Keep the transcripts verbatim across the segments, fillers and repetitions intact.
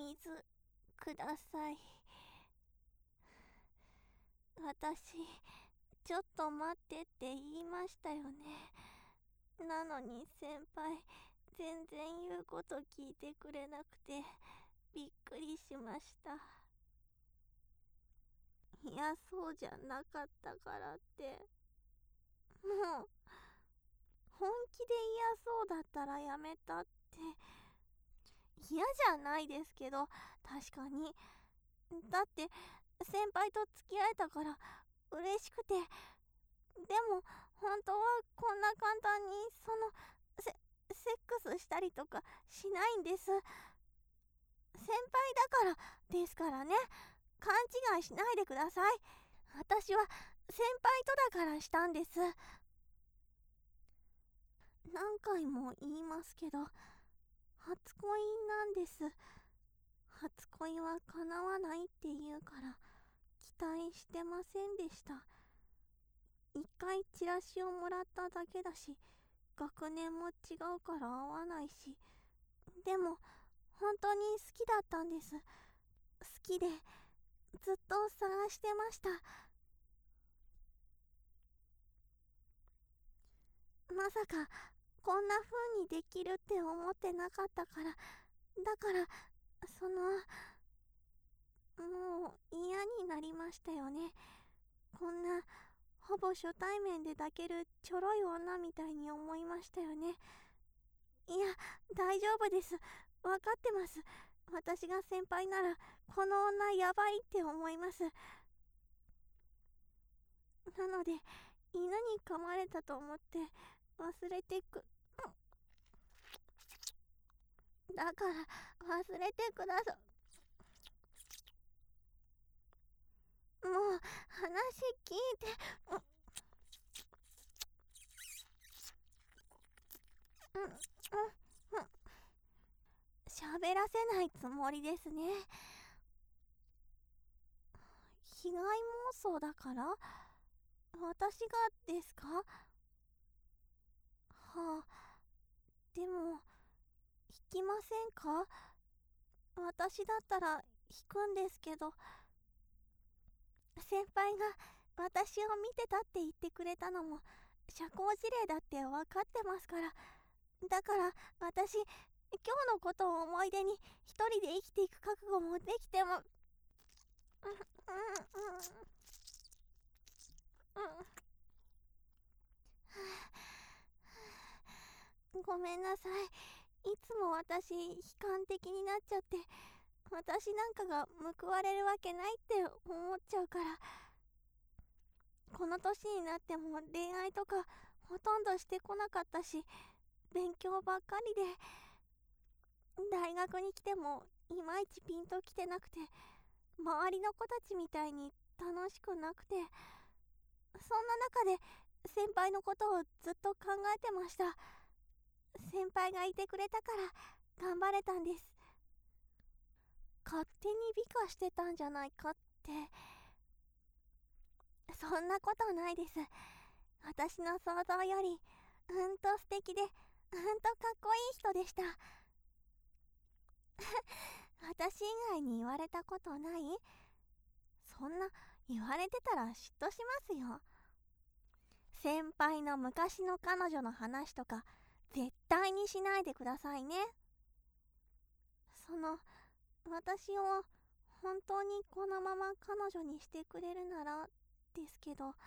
水ください。私、ちょっと待ってって言いましたよね。なのに先輩、全然言うこと聞いてくれなくて、びっくりしました。いや、そうじゃなかったからって。もう、本気で嫌そうだったらやめたって。嫌じゃないですけど、確かに。だって、先輩と付き合えたから嬉しくて。でも、本当はこんな簡単に、その、セ、セックスしたりとかしないんです。先輩だからですからね。勘違いしないでください。私は先輩とだからしたんです。何回も言いますけど、初恋なんです。初恋は叶わないって言うから期待してませんでした。一回チラシをもらっただけだし、学年も違うから合わないし、でも本当に好きだったんです。好きでずっと探してました。まさかこんな風にできるって思ってなかったから、だからそのもう嫌になりましたよね。こんなほぼ初対面で抱けるちょろい女みたいに思いましたよね。いや、大丈夫です。わかってます。私が先輩ならこの女やばいって思います。なので犬に噛まれたと思って忘れてくだから忘れてくださもう話聞いてうんうんうん喋らせないつもりですね。被害妄想だから私がですか？はあ、でも引きませんか？私だったら引くんですけど。先輩が私を見てたって言ってくれたのも社交辞令だって分かってますから。だから私、今日のことを思い出に一人で生きていく覚悟もできても、うんうんうんうん、ごめんなさい。いつも私悲観的になっちゃって、私なんかが報われるわけないって思っちゃうから。この年になっても恋愛とかほとんどしてこなかったし、勉強ばっかりで、大学に来てもいまいちピンときてなくて、周りの子たちみたいに楽しくなくて、そんな中で先輩のことをずっと考えてました。先輩がいてくれたから頑張れたんです。勝手に美化してたんじゃないかって。そんなことないです。私の想像よりうんと素敵でうんとかっこいい人でした。私以外に言われたことない？そんな言われてたら嫉妬しますよ。先輩の昔の彼女の話とか絶対にしないでくださいね。その私を本当にこのまま彼女にしてくれるならですけど、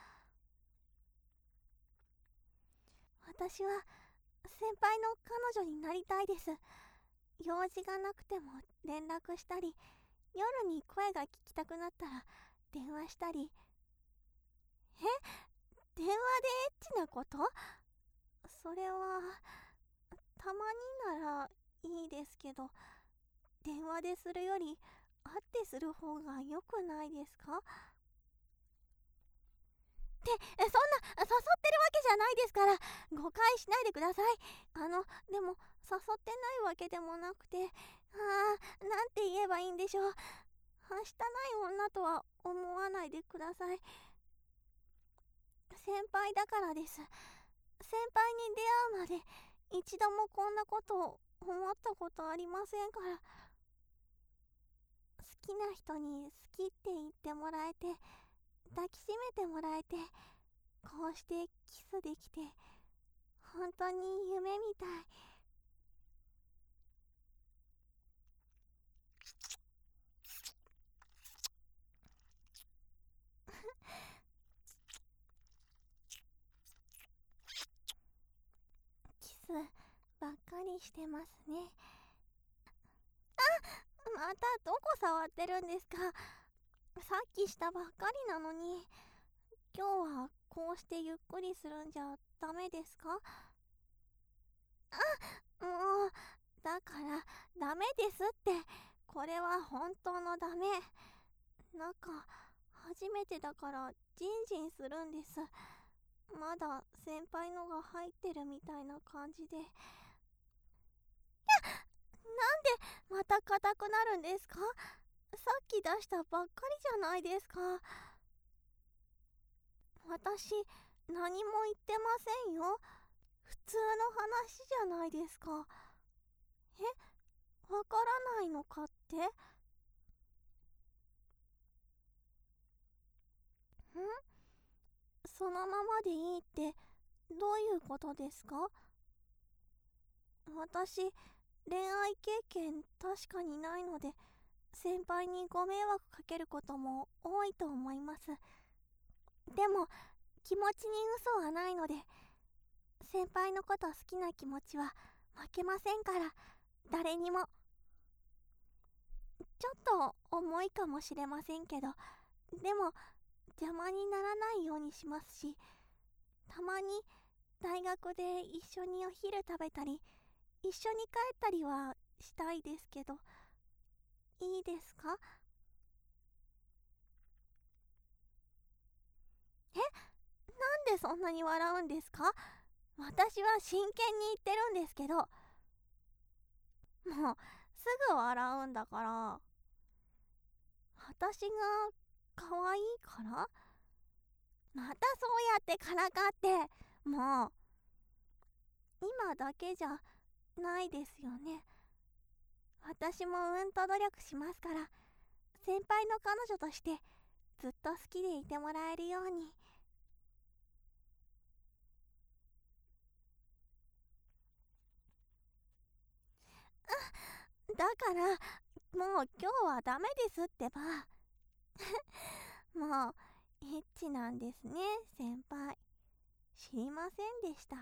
私は先輩の彼女になりたいです。用事がなくても連絡したり、夜に声が聞きたくなったら電話したり。え、電話でエッチなこと？それはたまにならいいですけど、電話でするより会ってする方が良くないですか？ってそんな誘ってるわけじゃないですから、誤解しないでください。あのでも誘ってないわけでもなくて、あーなんて言えばいいんでしょう。はしたない女とは思わないでください。先輩だからです。先輩に出会うまで一度もこんなことを思ったことありませんから。 きな人に好きって言ってもらえて、抱きしめてもらえて、こうしてキスできて、本当に夢みたい。キスばっかりしてますね。またどこ触ってるんですか？さっきしたばっかりなのに。今日はこうしてゆっくりするんじゃダメですか？もう、だからダメですって。これは本当のダメ。なんか初めてだからジンジンするんです。まだ先輩のが入ってるみたいな感じで。なんでまた硬くなるんですか？さっき出したばっかりじゃないですか。私何も言ってませんよ。普通の話じゃないですか。え、わからないのかって？ん？そのままでいいってどういうことですか？私、恋愛経験確かにないので、先輩にご迷惑かけることも多いと思います。でも、気持ちに嘘はないので、先輩のこと好きな気持ちは負けませんから、誰にも。ちょっと重いかもしれませんけど、でも邪魔にならないようにしますし、たまに大学で一緒にお昼食べたり、一緒に帰ったりはしたいですけど、いいですか？え、なんでそんなに笑うんですか？私は真剣に言ってるんですけど。もうすぐ笑うんだから。私が可愛いから？またそうやってからかって。もう今だけじゃないですよね。私もうんと努力しますから、先輩の彼女としてずっと好きでいてもらえるように。だからもう今日はダメですってば。もうエッチなんですね、先輩。知りませんでした。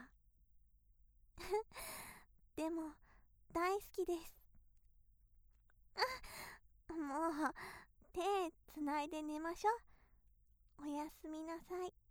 でも大好きです。もう手つないで寝ましょう。おやすみなさい。